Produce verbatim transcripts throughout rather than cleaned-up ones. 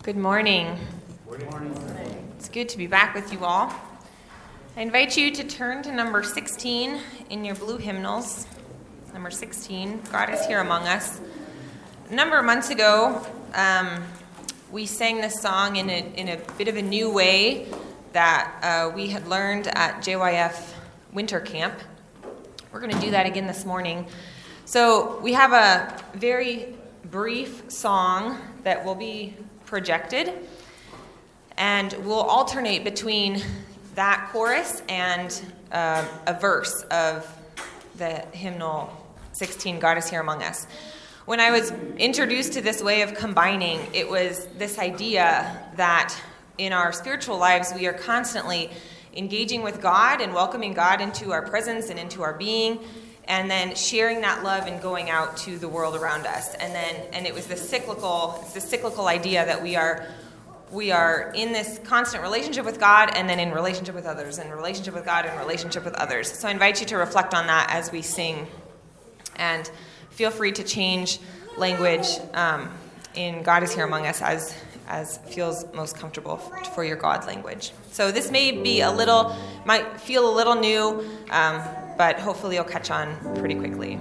Good morning. Good morning. It's good to be back with you all. I invite you to turn to number sixteen in your blue hymnals. Number sixteen, God is Here Among Us. A number of months ago, um, we sang this song in a, in a bit of a new way that uh, we had learned at J Y F Winter Camp. We're going to do that again this morning. So we have a very brief song that will be projected, and we'll alternate between that chorus and uh, a verse of the hymnal sixteen, God is Here Among Us. When I was introduced to this way of combining, it was this idea that in our spiritual lives we are constantly engaging with God and welcoming God into our presence and into our being, and then sharing that love and going out to the world around us. And then, and it was the cyclical, it's the cyclical idea that we are, we are in this constant relationship with God, and then in relationship with others, and relationship with God, and relationship with others. So I invite you to reflect on that as we sing, and feel free to change language um, in God is Here Among Us as as feels most comfortable for your God language. So this may be a little, might feel a little new, um, but hopefully you'll catch on pretty quickly.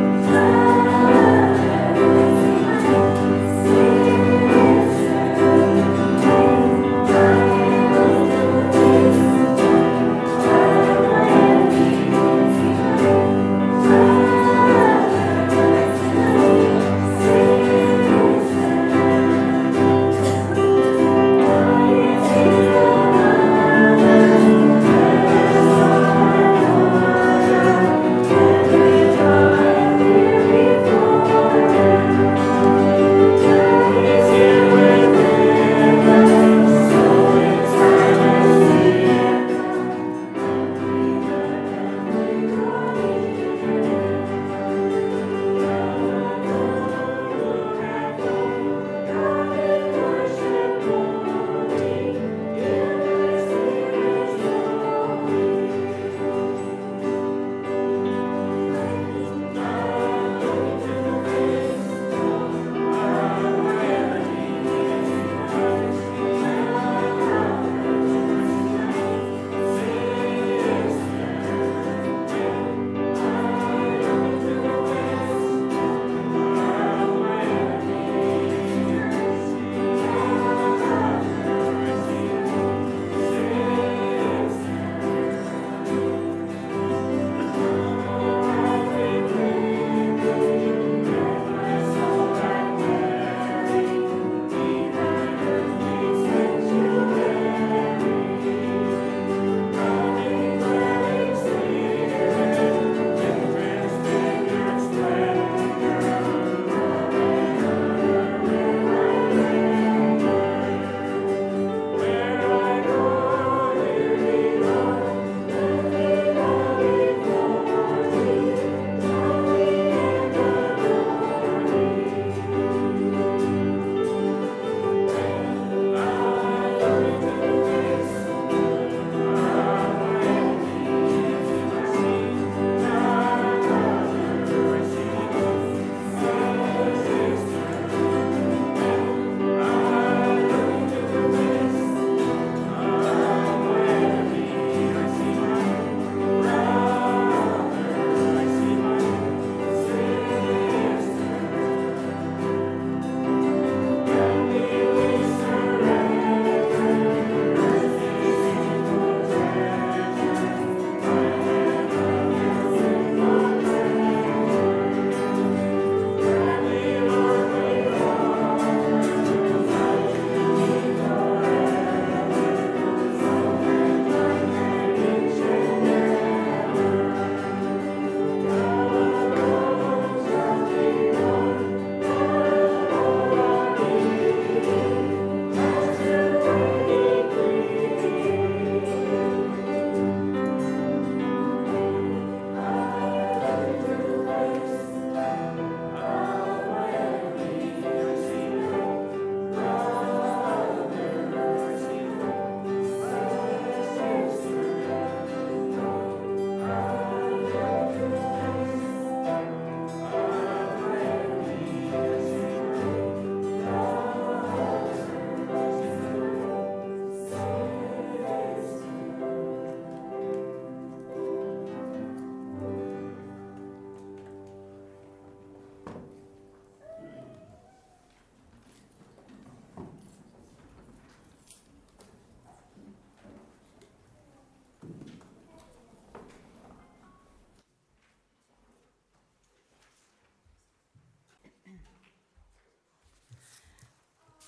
Thank you.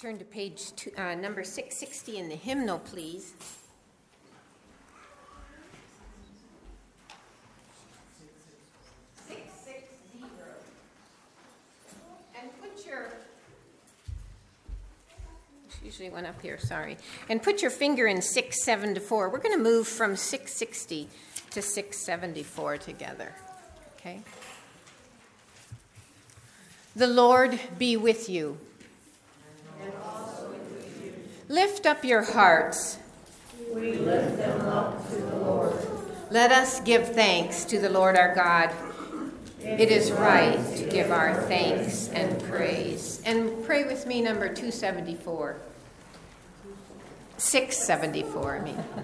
Turn to page two, uh, number six sixty in the hymnal, please. six sixty. And put your, there's usually one up here, sorry. And put your finger in six seventy-four. We're going to move from six sixty to six seventy-four together. Okay? The Lord be with you. And also with you. Lift up your hearts. We lift them up to the Lord. Let us give thanks to the Lord our God. It is right to give our thanks and praise. And pray with me, number two seventy-four. six seventy-four, I mean.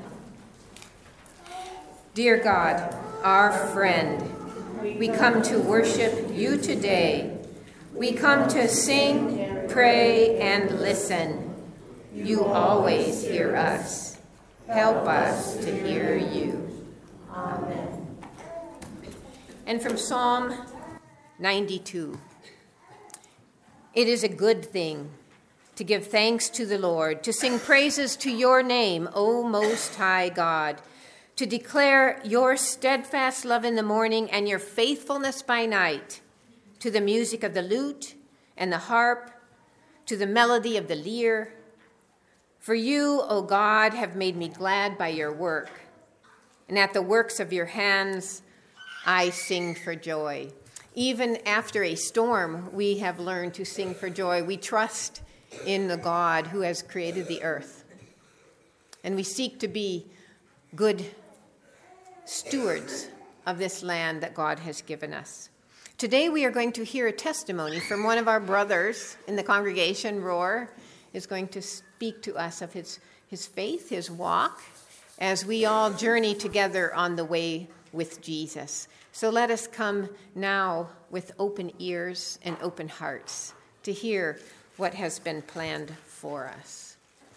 Dear God, our friend, we come to worship you today. We come to sing, pray, and listen. You always hear us. Help us to hear you. Amen. And from Psalm ninety-two. It is a good thing to give thanks to the Lord, to sing praises to your name, O Most High God, to declare your steadfast love in the morning and your faithfulness by night, to the music of the lute and the harp, to the melody of the lyre. For you, O God, have made me glad by your work, and at the works of your hands I sing for joy. Even after a storm, we have learned to sing for joy. We trust in the God who has created the earth, and we seek to be good stewards of this land that God has given us. Today we are going to hear a testimony from one of our brothers in the congregation. Roar is going to speak to us of his, his faith, his walk, as we all journey together on the way with Jesus. So let us come now with open ears and open hearts to hear what has been planned for us.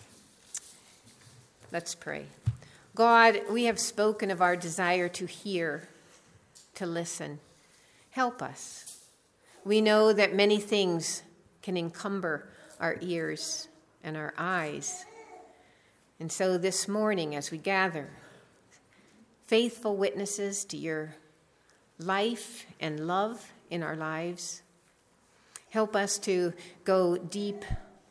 Let's pray. God, we have spoken of our desire to hear, to listen. Help us. We know that many things can encumber our ears and our eyes. And so this morning, as we gather, faithful witnesses to your life and love in our lives, help us to go deep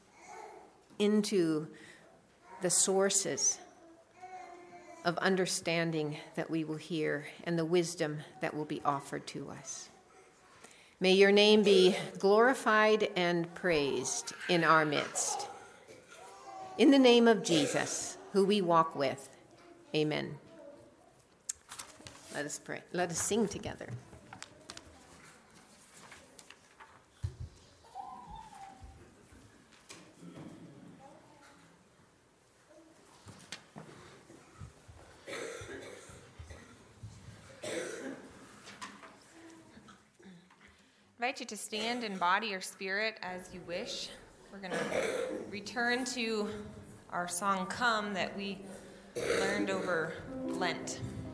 into the sources of understanding that we will hear and the wisdom that will be offered to us. May your name be glorified and praised in our midst. In the name of Jesus, who we walk with, amen. Let us pray. Let us sing together. I invite you to stand in body or spirit as you wish. We're going to return to our song, Come, that we learned over Lent.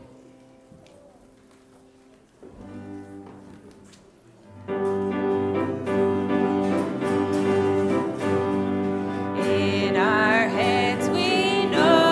In our heads we know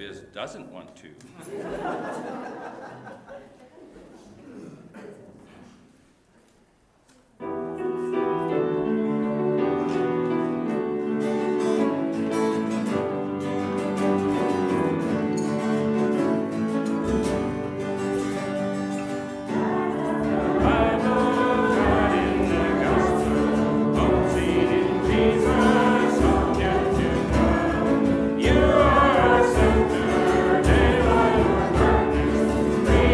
Biz doesn't want to. You are a center, day light, darkness,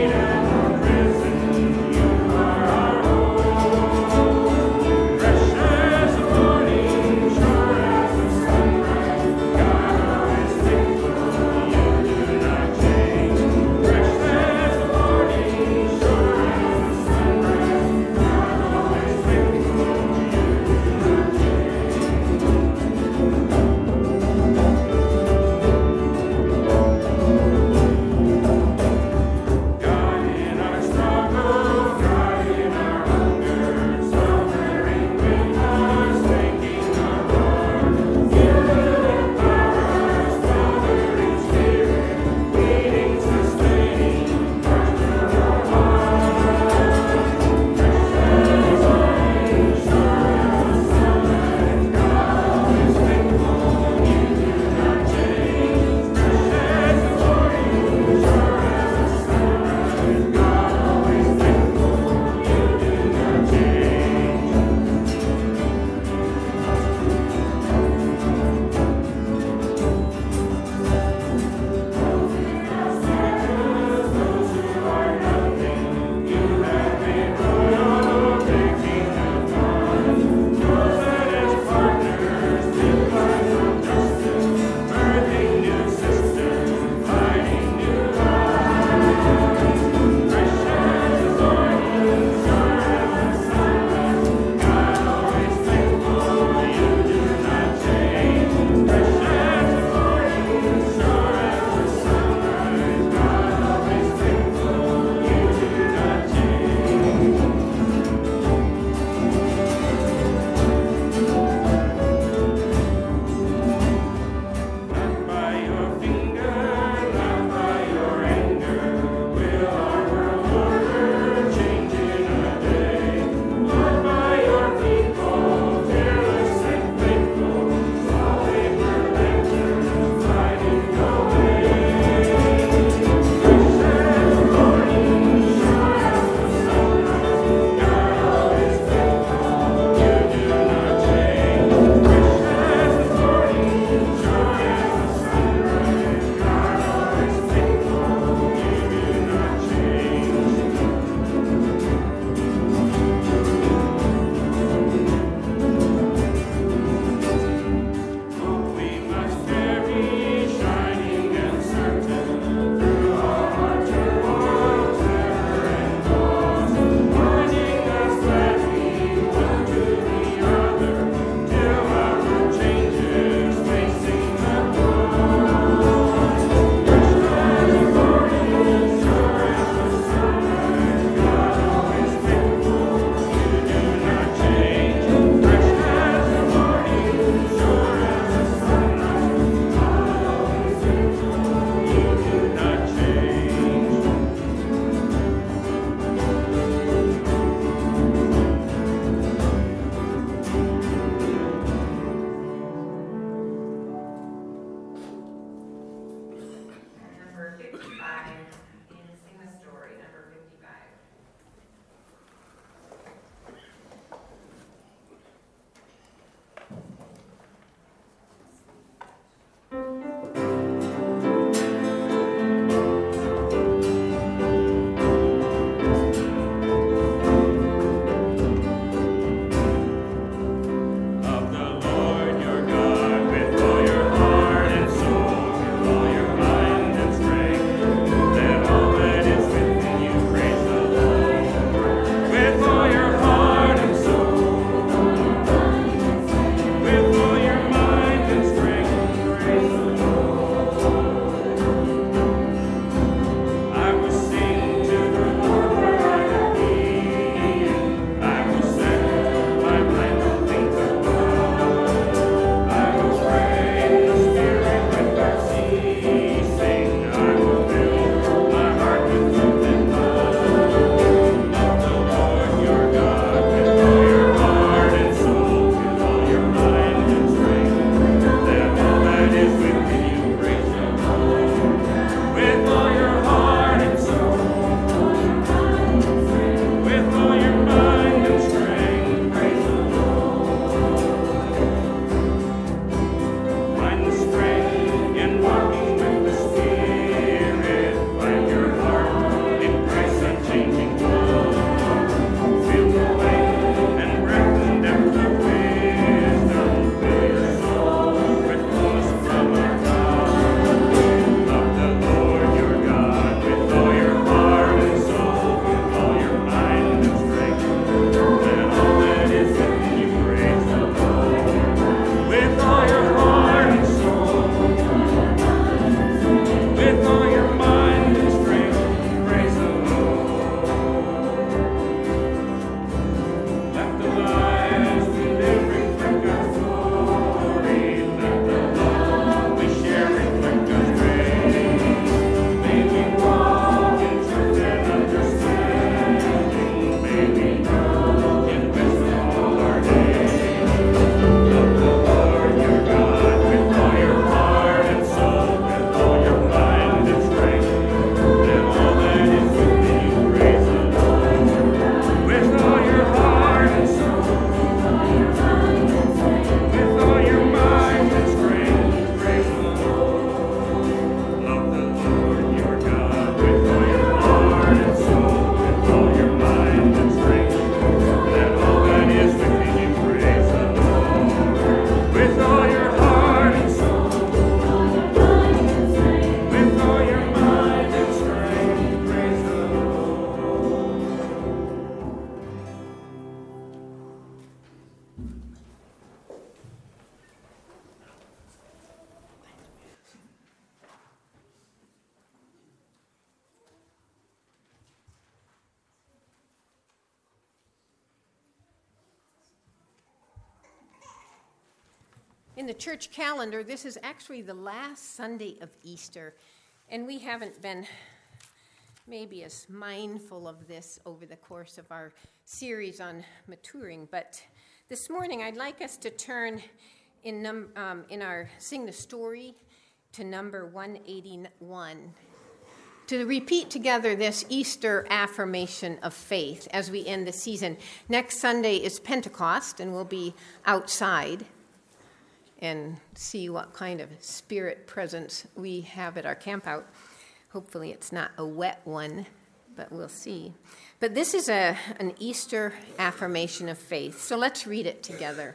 In the church calendar, this is actually the last Sunday of Easter, and we haven't been maybe as mindful of this over the course of our series on maturing, but this morning I'd like us to turn in, num- um, in our Sing the Story to number one eighty-one, to repeat together this Easter affirmation of faith as we end the season. Next Sunday is Pentecost, and we'll be outside and see what kind of spirit presence we have at our campout. Hopefully it's not a wet one, but we'll see. But this is a, an Easter affirmation of faith, so let's read it together.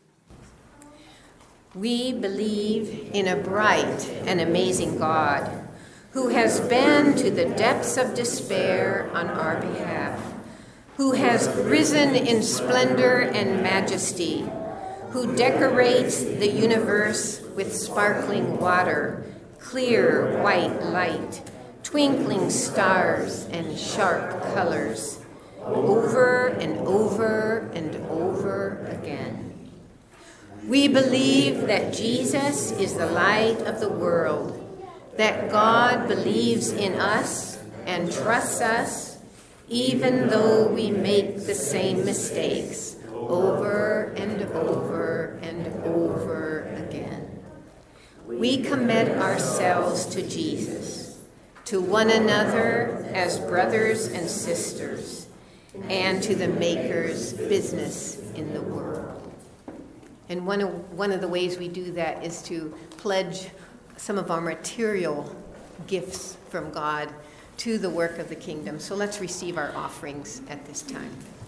We believe in a bright and amazing God who has been to the depths of despair on our behalf, who has risen in splendor and majesty, who decorates the universe with sparkling water, clear white light, twinkling stars, and sharp colors, over and over and over again. We believe that Jesus is the light of the world, that God believes in us and trusts us, even though we make the same mistakes over and over and over again. We commit ourselves to Jesus, to one another as brothers and sisters, and to the Maker's business in the world. And one of, one of the ways we do that is to pledge some of our material gifts from God to the work of the kingdom. So let's receive our offerings at this time.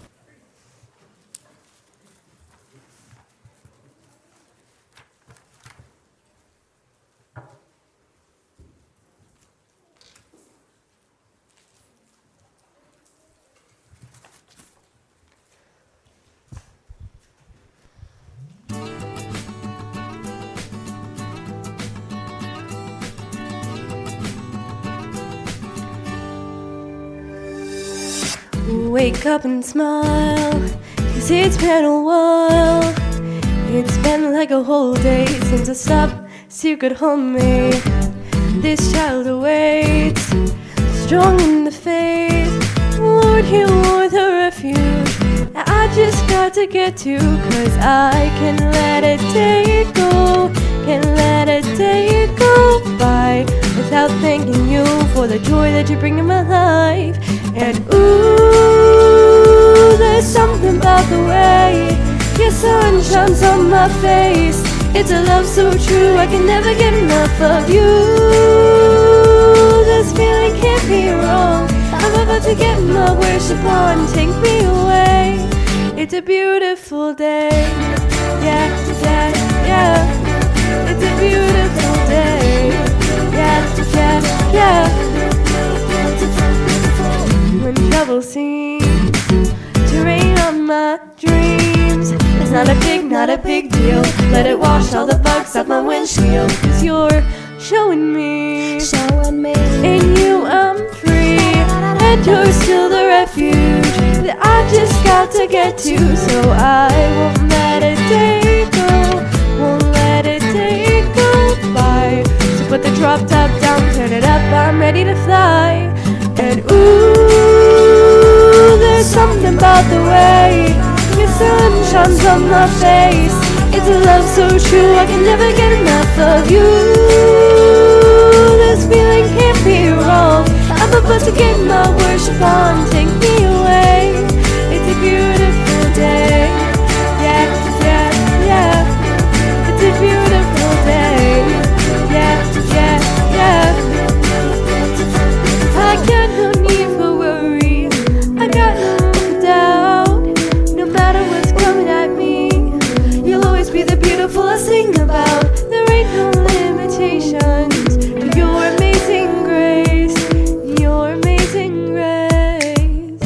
Wake up and smile, 'cause it's been a while. It's been like a whole day since I stopped so you could hold me. This child awaits, strong in the faith. Lord, you are the refuge that I just got to get to, 'cause I can let a day go, can let a day go by without thanking you for the joy that you bring in my life. And ooh, there's something about the way your sun shines on my face. It's a love so true, I can never get enough of you. This feeling can't be wrong. I'm about to get my worship on, take me away. It's a beautiful day, yeah, yeah, yeah. It's a beautiful day, yeah, yeah, yeah. When trouble seems to rain on my dreams, it's not a big, not a big deal. Let it wash all the bugs off my windshield, 'cause you're showing me, showing me in you I'm free, and you're still the refuge that I just got to get to. So I won't let a day go, won't let a day go by. So put the drop top down, turn it up, I'm ready to fly. And ooh, there's something about the way your sun shines on my face. It's a love so true, I can never get enough of you. This feeling can't be wrong. I'm about to get my worship on, take me away. It's a beautiful day, yeah, yeah, yeah. It's a beautiful day, yeah, yeah, yeah. I got no need for worry, I got no doubt. No matter what's coming at me, you'll always be the beautiful I sing about. There ain't no limitations to your amazing grace, your amazing grace.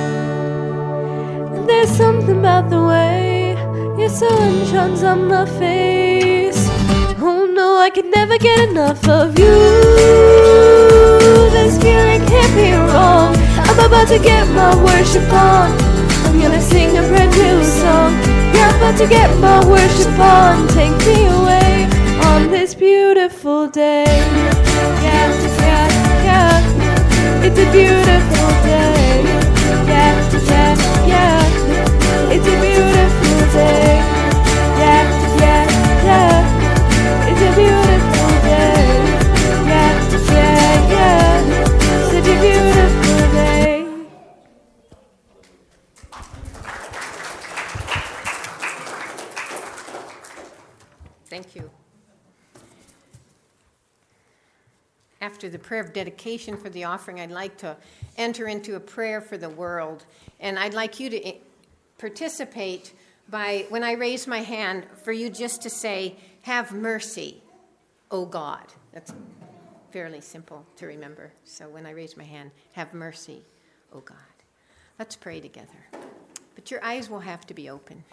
And there's something about the way your sun shines on my face. Oh no, I could never get enough of you. This feeling can't be wrong. I'm about to get my worship on. I'm gonna sing a brand new song. You're about to get my worship on. Take me away on this beautiful day. Yeah, yeah, yeah. It's a beautiful day. Yeah, yeah, yeah. It's a beautiful day. Yeah, yeah, yeah. It's a beautiful day. Yeah, yeah, yeah. Such a beautiful day. Thank you. After the prayer of dedication for the offering, I'd like to enter into a prayer for the world. And I'd like you to participate by, when I raise my hand, for you just to say, "Have mercy, O God." That's fairly simple to remember. So when I raise my hand, "Have mercy, O God." Let's pray together. But your eyes will have to be open.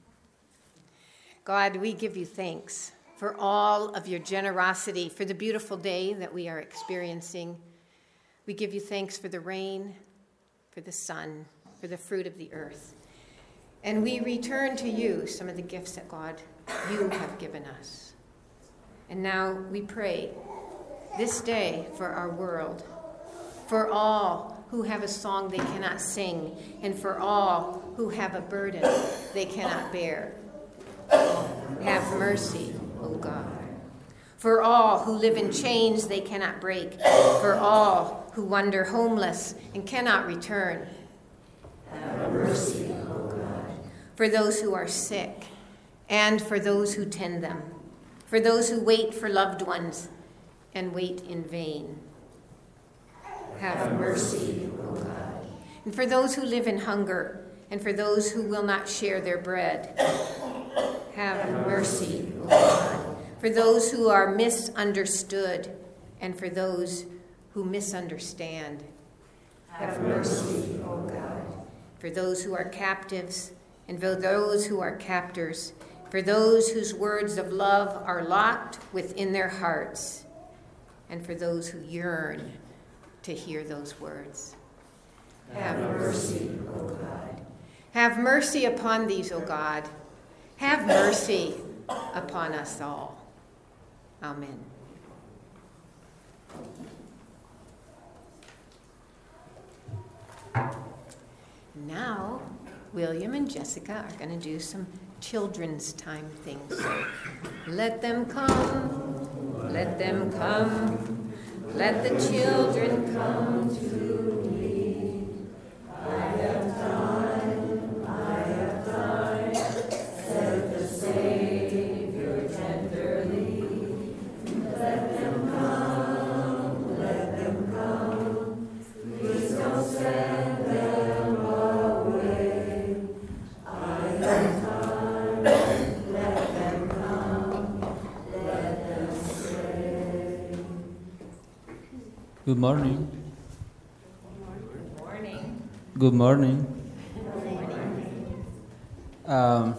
God, we give you thanks for all of your generosity, for the beautiful day that we are experiencing. We give you thanks for the rain, for the sun, for the fruit of the earth. And we return to you some of the gifts that, God, you have given us. And now we pray this day for our world, for all who have a song they cannot sing, and for all who have a burden they cannot bear. Have mercy, O God. For all who live in chains they cannot break, for all who wander homeless and cannot return. Have mercy, O God. For those who are sick, and for those who tend them, for those who wait for loved ones and wait in vain. Have mercy, O God. And for those who live in hunger, and for those who will not share their bread. Have mercy, O God, for those who are misunderstood and for those who misunderstand. Have mercy, O God, for those who are captives and for those who are captors, for those whose words of love are locked within their hearts, and for those who yearn to hear those words. Have mercy, O God. Have mercy upon these, O God. Have mercy upon us all. Amen. Now, William and Jessica are going to do some children's time things. So let them come, let them come, let the children come to me. I have time, I have time, said the Savior tenderly. Let them come, let them come, please don't send them away. I have time, let them come, let them stay. Good morning. Good morning. Good morning. Um,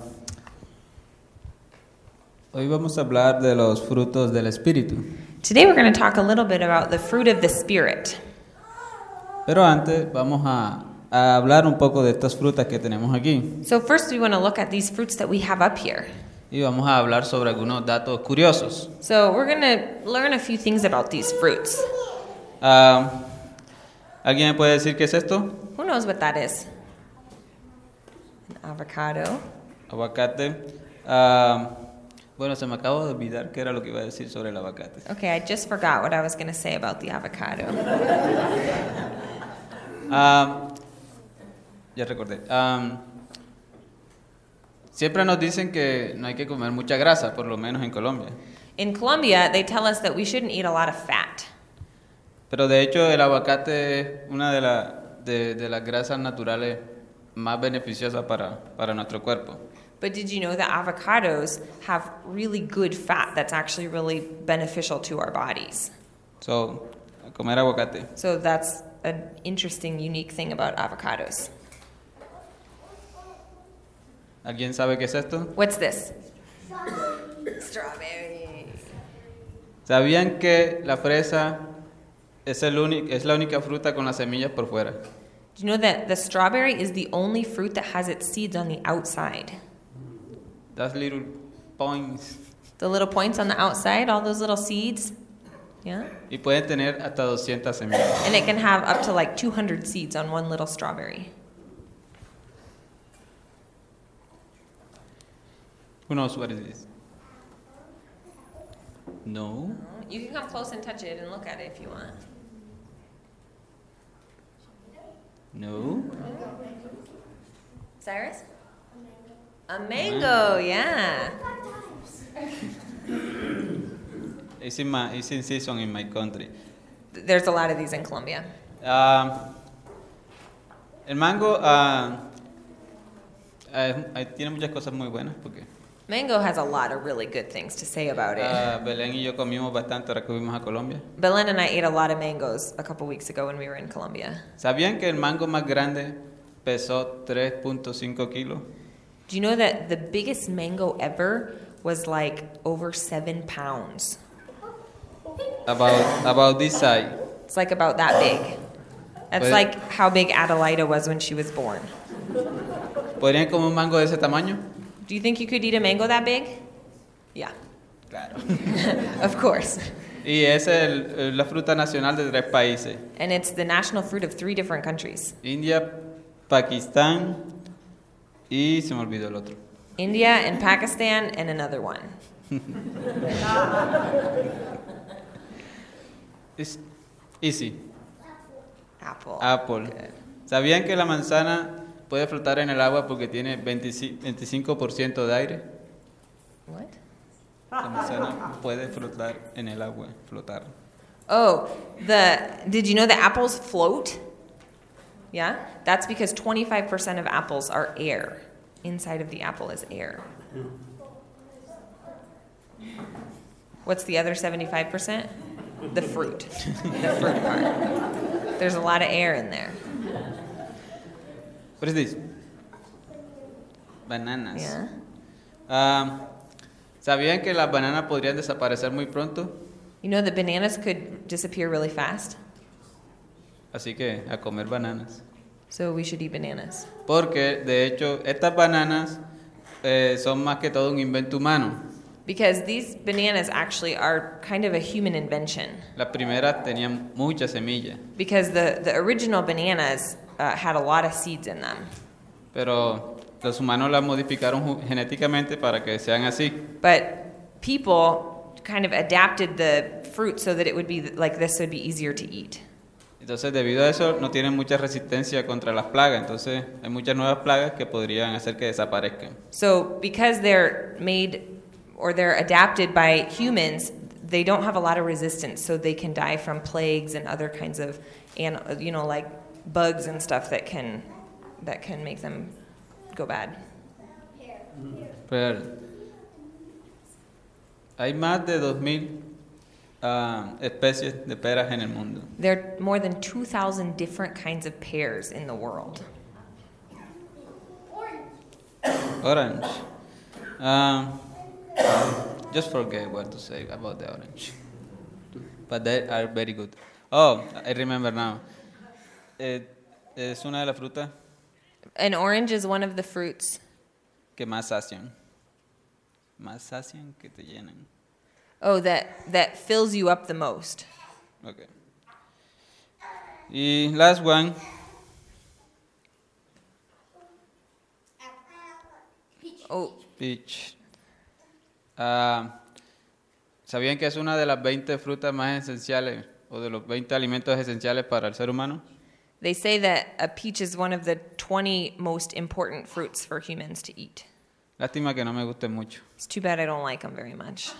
hoy vamos a hablar de los frutos del Espíritu. Today we're going to talk a little bit about the fruit of the Spirit. Pero antes vamos a, a hablar un poco de estas frutas que tenemos aquí. So first we want to look at these fruits that we have up here. Y vamos a hablar sobre algunos datos curiosos. So we're going to learn a few things about these fruits. Um, ¿Alguien me puede decir qué es esto? Who knows what that is? An avocado. Aguacate. Um, bueno, se me acabó de olvidar qué era lo que iba a decir sobre el aguacate. Okay, I just forgot what I was going to say about the avocado. Um, ya recordé. Um, siempre nos dicen que no hay que comer mucha grasa, por lo menos en Colombia. In Colombia, they tell us that we shouldn't eat a lot of fat. Pero de hecho el aguacate es una de, la, de, de las grasas naturales más beneficiosas para, para nuestro cuerpo. But did you know that avocados have really good fat that's actually really beneficial to our bodies? So, a comer aguacate. So that's an interesting, unique thing about avocados. ¿Alguien sabe qué es esto? What's this? Strawberry. ¿Sabían que la fresa es, el único, es la única fruta con las semillas por fuera? Do you know that the strawberry is the only fruit that has its seeds on the outside? Those little points. The little points on the outside, all those little seeds. Yeah. Y pueden tener hasta doscientas semillas. And it can have up to like two hundred seeds on one little strawberry. Who knows what it is? No. You can come close and touch it and look at it if you want. No. Cyrus? A mango, yeah. It's in, my, it's in season in my country. There's a lot of these in Colombia. Ah, el mango ah, ah, tiene muchas cosas muy buenas porque Mango has a lot of really good things to say about it. ah, Belén y yo comimos bastante ahora que fuimos a Colombia. Belen and I ate a lot of mangoes a couple weeks ago when we were in Colombia. ¿Sabían que el mango más grande pesó tres punto cinco kilos? Do you know that the biggest mango ever was like over seven pounds? About, about this size. It's like about that big. That's Puede- like how big Adelaida was when she was born. ¿Podrían comer un mango de ese tamaño? Do you think you could eat a mango that big? Yeah, Claro. of course. Y es el- la fruta nacional de tres países. And it's the national fruit of three different countries. India, Pakistán y se me olvidó el otro. India and Pakistan and another one. Es easy. Apple. Apple. Good. ¿Sabían que la manzana puede flotar en el agua porque tiene veinticinco por ciento de aire? What? La manzana puede flotar en el agua, flotar. Oh, the did you know that apples float? Yeah? That's because twenty-five percent of apples are air. Inside of the apple is air. What's the other seventy-five percent? The fruit. The fruit part. There's a lot of air in there. What is this? Bananas. Yeah. Ah, ¿Sabían que las bananas podrían desaparecer muy pronto? You know that bananas could disappear really fast? Así que a comer bananas. So we should eat bananas. Porque, de hecho, estas bananas eh, son más que todo un invento humano. Because these bananas actually are kind of a human invention. Las primeras tenían muchas semillas, Because the, the original bananas uh, had a lot of seeds in them. pero los humanos las modificaron ju- genéticamente para que sean así. But people kind of adapted the fruit so that it would be like this would be easier to eat. Entonces, debido a eso, no tienen mucha resistencia contra las plagas. Entonces, hay muchas nuevas plagas que podrían hacer que desaparezcan. So because they're made or they're adapted by humans, they don't have a lot of resistance, so they can die from plagues and other kinds of, and you know, like bugs and stuff that can that can make them go bad. Pero hay más de dos mil ah, especies de peras en el mundo. There are more than two thousand different kinds of pears in the world. Orange. Um, just forget what to say about the orange. But they are very good. Oh, I remember now. Eh, es una de las frutas An orange is one of the fruits. que más sacian. Más sacian que te llenan. Oh, that that fills you up the most. Okay. Y last one. Oh, Peach. Ah, ¿Sabían que es una de las veinte frutas más esenciales o de los veinte alimentos esenciales para el ser humano? they say that a peach is one of the twenty most important fruits for humans to eat. Lástima que no me guste mucho. It's too bad I don't like them very much.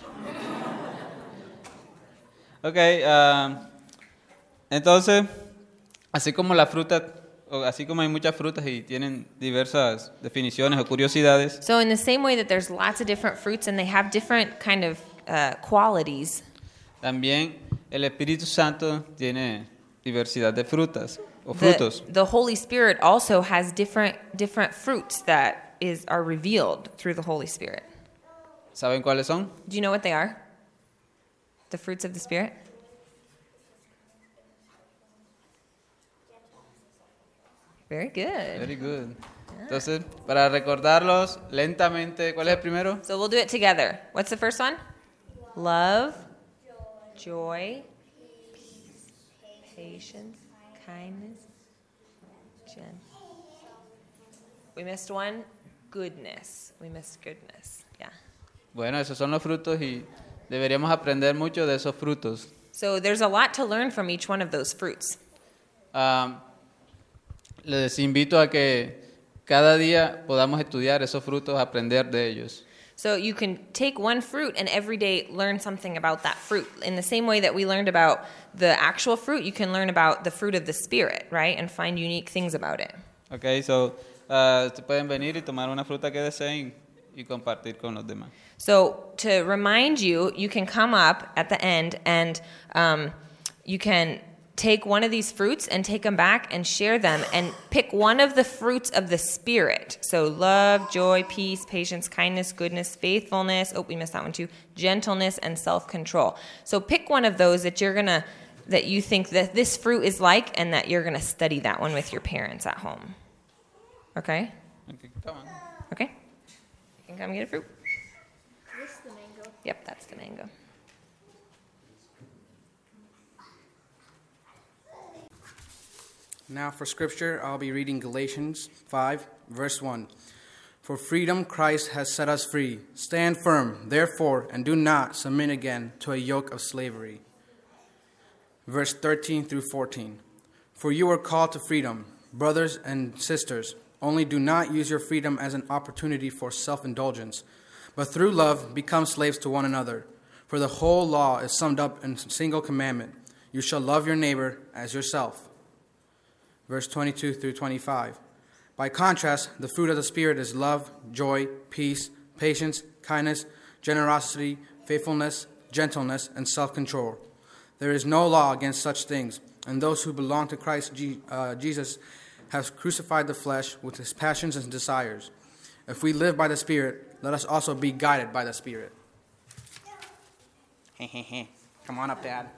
Ok, ah, entonces, así como las frutas, o así como hay muchas frutas y tienen diversas definiciones o curiosidades, So in the same way that there's lots of different fruits and they have different kind of uh, qualities, también el Espíritu Santo tiene diversidad de frutas o the, frutos. the Holy Spirit also has different different fruits that is are revealed through the Holy Spirit. ¿Saben cuáles son? Do you know what they are? The fruits of the Spirit? Very good. Very good. Entonces, para recordarlos lentamente, ¿cuál es el primero? So we'll do it together. What's the first one? Love, joy, peace, patience, kindness, gen. We missed one. Goodness. We missed goodness. Yeah. Bueno, esos son los frutos y deberíamos aprender mucho de esos frutos. So there's a lot to learn from each one of those fruits. Um, les invito a que cada día podamos estudiar esos frutos, aprender de ellos. So you can take one fruit and every day learn something about that fruit. In the same way that we learned about the actual fruit, you can learn about the fruit of the Spirit, right? And find unique things about it. Okay, so uh, pueden venir y tomar una fruta que deseen y compartir con los demás. So to remind you, you can come up at the end and um, you can take one of these fruits and take them back and share them and pick one of the fruits of the Spirit. So love, joy, peace, patience, kindness, goodness, faithfulness. Oh, we missed that one too. Gentleness and self-control. So pick one of those that you're gonna, that you think that this fruit is like, and that you're gonna study that one with your parents at home. Okay? Okay, come on. Okay? You can come get a fruit. This is the mango. Yep, that's the mango. Now for scripture, I'll be reading Galatians five, verse one. For freedom Christ has set us free. Stand firm, therefore, and do not submit again to a yoke of slavery. Verse thirteen through fourteen. For you are called to freedom, brothers and sisters. Only do not use your freedom as an opportunity for self-indulgence, but through love become slaves to one another. For the whole law is summed up in a single commandment. You shall love your neighbor as yourself. Verse twenty-two through twenty-five. By contrast, the fruit of the Spirit is love, joy, peace, patience, kindness, generosity, faithfulness, gentleness, and self-control. There is no law against such things, and those who belong to Christ G- uh, Jesus have crucified the flesh with its passions and desires. If we live by the Spirit, let us also be guided by the Spirit. Come on up, Dad.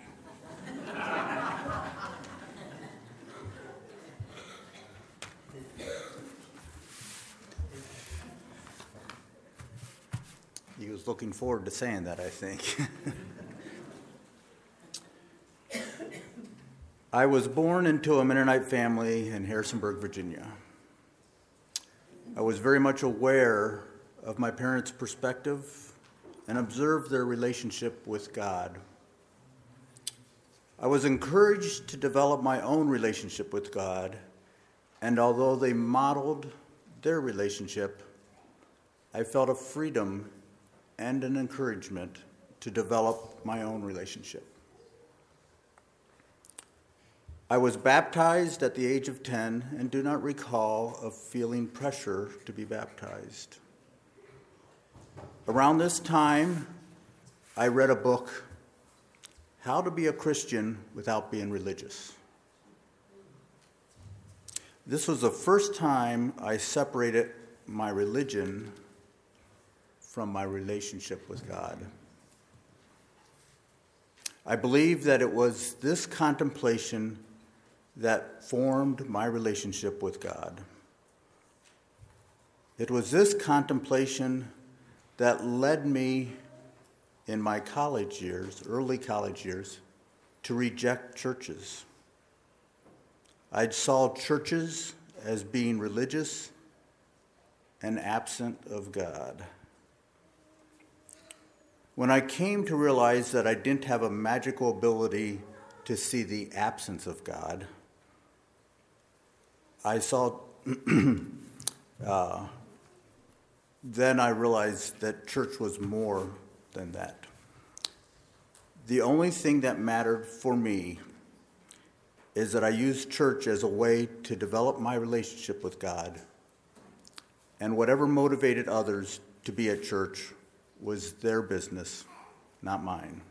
He was looking forward to saying that, I think. I was born into a Mennonite family in Harrisonburg, Virginia. I was very much aware of my parents' perspective and observed their relationship with God. I was encouraged to develop my own relationship with God, and although they modeled their relationship, I felt a freedom and an encouragement to develop my own relationship. I was baptized at the age of ten and do not recall of feeling pressure to be baptized. Around this time, I read a book, How to Be a Christian Without Being Religious. This was the first time I separated my religion from my relationship with God. I believe that it was this contemplation that formed my relationship with God. It was this contemplation that led me in my college years, early college years, to reject churches. I saw churches as being religious and absent of God. When I came to realize that I didn't have a magical ability to see the absence of God, I saw, uh, then I realized that church was more than that. The only thing that mattered for me is that I used church as a way to develop my relationship with God, and whatever motivated others to be at church was their business, not mine.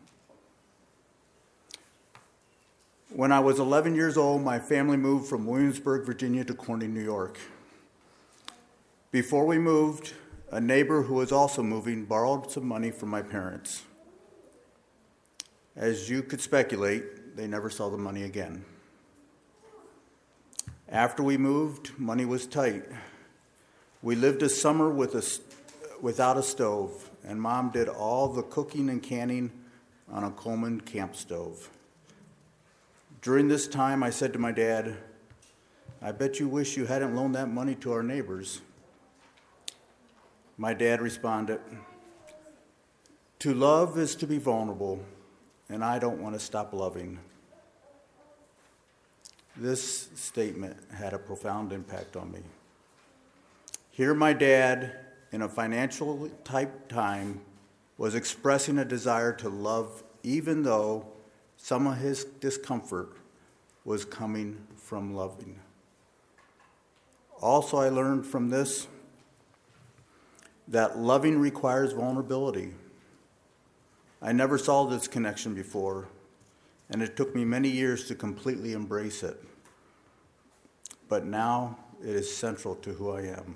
When I was eleven years old, my family moved from Williamsburg, Virginia to Corning, New York. Before we moved, a neighbor who was also moving borrowed some money from my parents. As you could speculate, they never saw the money again. After we moved, money was tight, We lived a summer with a, without a stove, and Mom did all the cooking and canning on a Coleman camp stove. During this time, I said to my dad, "I bet you wish you hadn't loaned that money to our neighbors." My dad responded, "To love is to be vulnerable, and I don't want to stop loving." This statement had a profound impact on me. Here my dad, in a financial type time, was expressing a desire to love even though some of his discomfort was coming from loving. Also, I learned from this that loving requires vulnerability. I never saw this connection before, and it took me many years to completely embrace it. But now it is central to who I am.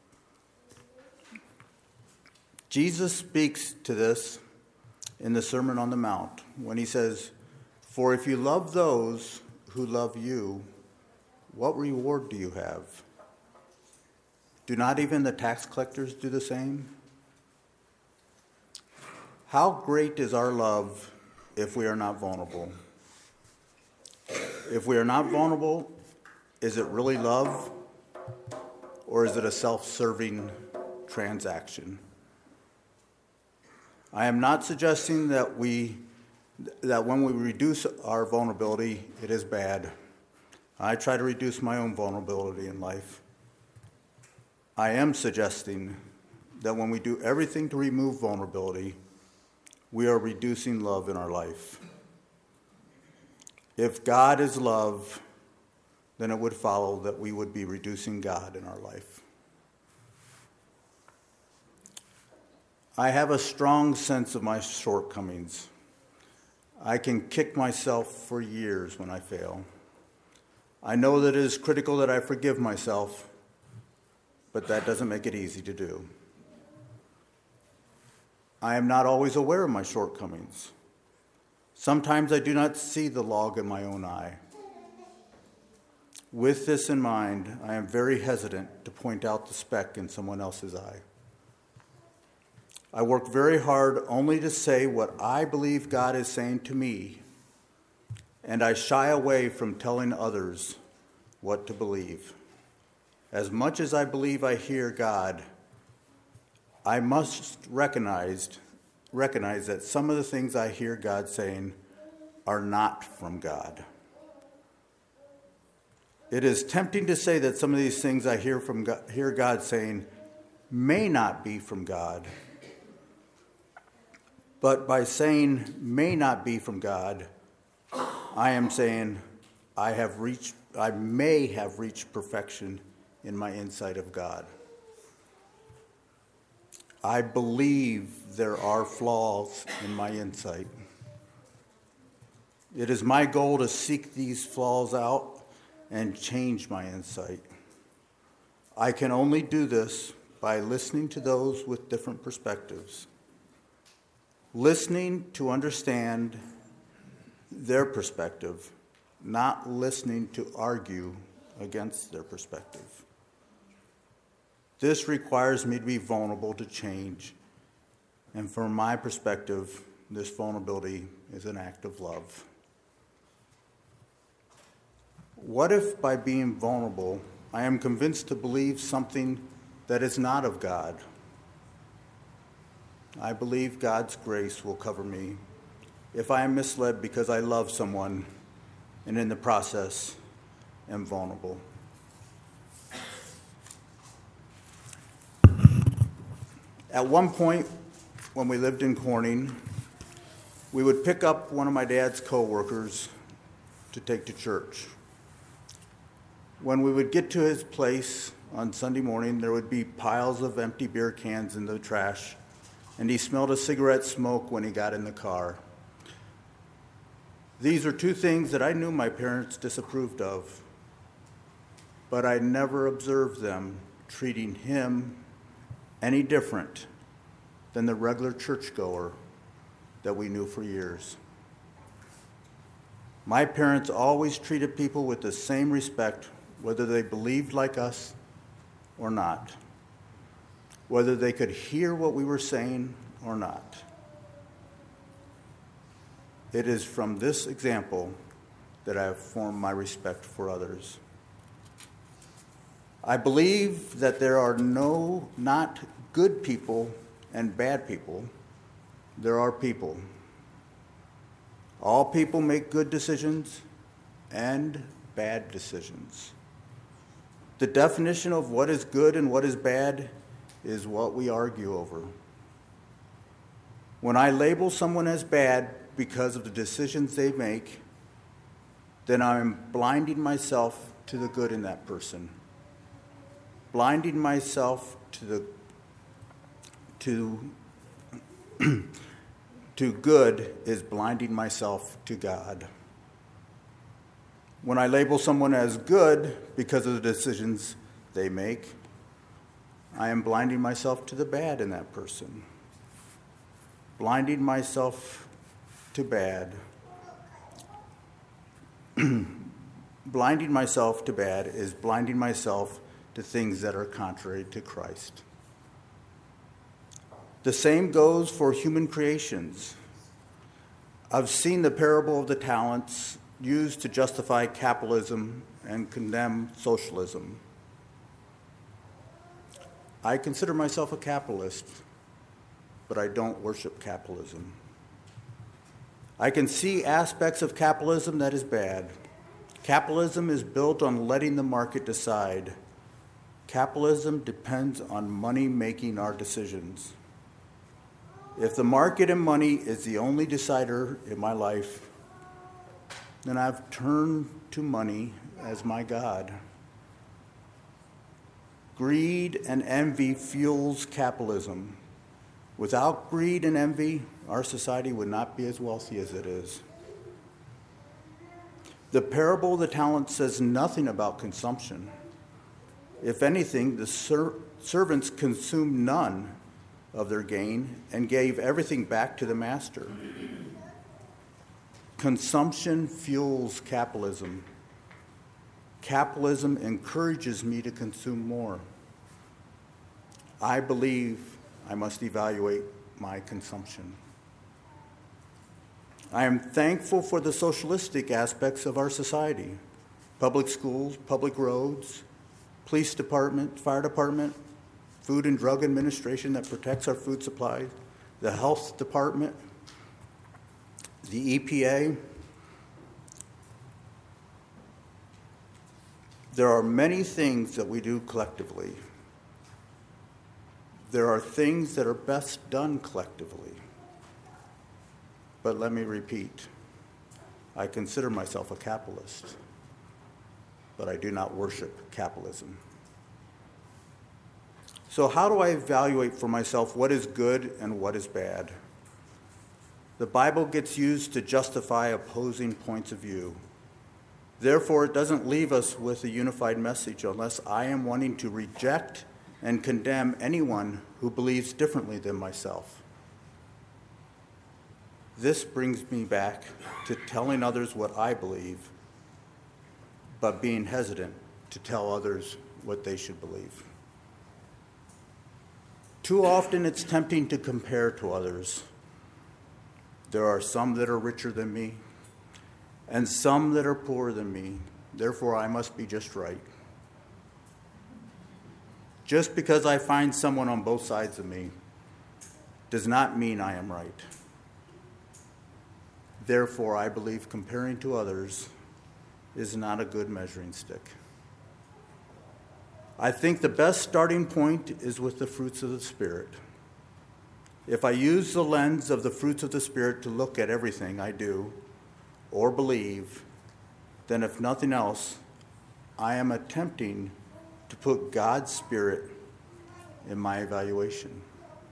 Jesus speaks to this in the Sermon on the Mount when he says, "For if you love those who love you, what reward do you have? Do not even the tax collectors do the same?" How great is our love if we are not vulnerable? If we are not vulnerable, is it really love, or is it a self-serving transaction? I am not suggesting that we that when we reduce our vulnerability, it is bad. I try to reduce my own vulnerability in life. I am suggesting that when we do everything to remove vulnerability, we are reducing love in our life. If God is love, then it would follow that we would be reducing God in our life. I have a strong sense of my shortcomings. I can kick myself for years when I fail. I know that it is critical that I forgive myself, but that doesn't make it easy to do. I am not always aware of my shortcomings. Sometimes I do not see the log in my own eye. With this in mind, I am very hesitant to point out the speck in someone else's eye. I work very hard only to say what I believe God is saying to me, and I shy away from telling others what to believe. As much as I believe I hear God, I must recognize, recognize that some of the things I hear God saying are not from God. It is tempting to say that some of these things I hear from God, hear God saying may not be from God. But by saying may not be from God, I am saying I have reached, I may have reached perfection in my insight of God. I believe there are flaws in my insight. It is my goal to seek these flaws out and change my insight. I can only do this by listening to those with different perspectives. Listening to understand their perspective, not listening to argue against their perspective. This requires me to be vulnerable to change, and from my perspective, this vulnerability is an act of love. What if by being vulnerable, I am convinced to believe something that is not of God? I believe God's grace will cover me if I am misled because I love someone and in the process am vulnerable. At one point, when we lived in Corning, we would pick up one of my dad's co-workers to take to church. When we would get to his place on Sunday morning, there would be piles of empty beer cans in the trash, and he smelled a cigarette smoke when he got in the car. These are two things that I knew my parents disapproved of, but I never observed them treating him any different than the regular churchgoer that we knew for years. My parents always treated people with the same respect, whether they believed like us or not. whether they could hear what we were saying or not. It is from this example that I have formed my respect for others. I believe that there are no, not good people and bad people. There are people. All people make good decisions and bad decisions. The definition of what is good and what is bad is what we argue over. When I label someone as bad because of the decisions they make, then I'm blinding myself to the good in that person. Blinding myself to the to to good is blinding myself to God. When I label someone as good because of the decisions they make, I am blinding myself to the bad in that person. Blinding myself to bad. Blinding myself to bad is blinding myself to things that are contrary to Christ. The same goes for human creations. I've seen the parable of the talents used to justify capitalism and condemn socialism. I consider myself a capitalist, but I don't worship capitalism. I can see aspects of capitalism that is bad. Capitalism is built on letting the market decide. Capitalism depends on money making our decisions. If the market and money is the only decider in my life, then I've turned to money as my God. Greed and envy fuels capitalism. Without greed and envy, our society would not be as wealthy as it is. The parable of the talents says nothing about consumption. If anything, the ser- servants consumed none of their gain and gave everything back to the master. Consumption fuels capitalism. Capitalism encourages me to consume more. I believe I must evaluate my consumption. I am thankful for the socialistic aspects of our society. Public schools, public roads, police department, fire department, Food and Drug Administration that protects our food supply, the health department, the E P A. There are many things that we do collectively. There are things that are best done collectively. But let me repeat, I consider myself a capitalist, but I do not worship capitalism. So how do I evaluate for myself what is good and what is bad? The Bible gets used to justify opposing points of view. Therefore, it doesn't leave us with a unified message unless I am wanting to reject and condemn anyone who believes differently than myself. This brings me back to telling others what I believe, but being hesitant to tell others what they should believe. Too often it's tempting to compare to others. There are some that are richer than me, and some that are poorer than me. Therefore, I must be just right. Just because I find someone on both sides of me does not mean I am right. Therefore, I believe comparing to others is not a good measuring stick. I think the best starting point is with the fruits of the Spirit. If I use the lens of the fruits of the Spirit to look at everything I do or believe, then if nothing else, I am attempting to put God's Spirit in my evaluation.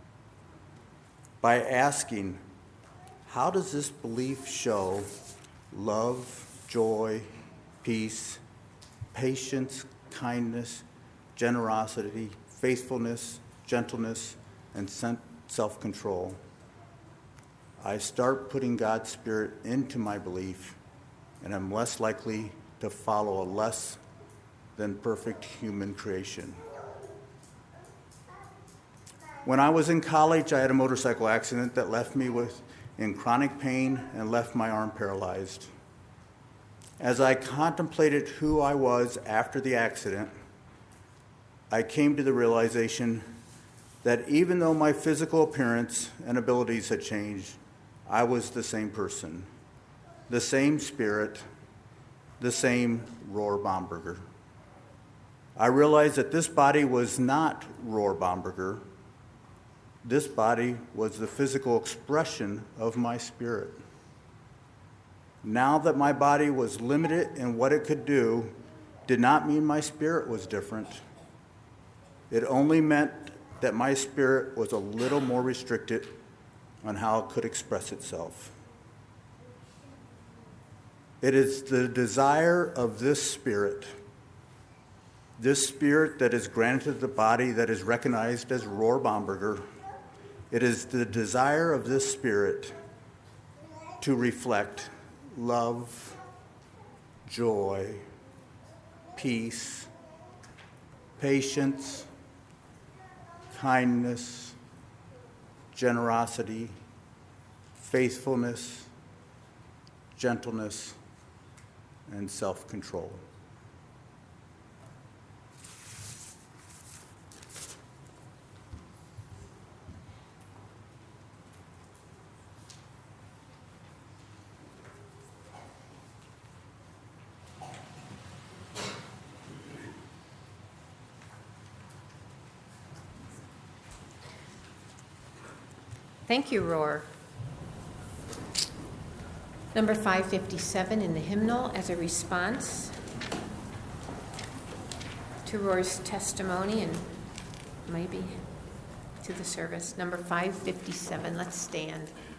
By asking, how does this belief show love, joy, peace, patience, kindness, generosity, faithfulness, gentleness, and self-control? I start putting God's Spirit into my belief, and I'm less likely to follow a less than perfect human creation. When I was in college, I had a motorcycle accident that left me with in chronic pain and left my arm paralyzed. As I contemplated who I was after the accident, I came to the realization that even though my physical appearance and abilities had changed, I was the same person, the same spirit, the same Rohr Bomberger. I realized that this body was not Rohr Bomberger. This body was the physical expression of my spirit. Now that my body was limited in what it could do, did not mean my spirit was different. It only meant that my spirit was a little more restricted on how it could express itself. It is the desire of this spirit, this spirit that is granted the body that is recognized as Rohr Bomberger. It is the desire of this spirit to reflect love, joy, peace, patience, kindness, generosity, faithfulness, gentleness, and self-control. Thank you, Rohr. Number five fifty-seven in the hymnal as a response to Rohr's testimony and maybe to the service. Number five fifty-seven, let's stand.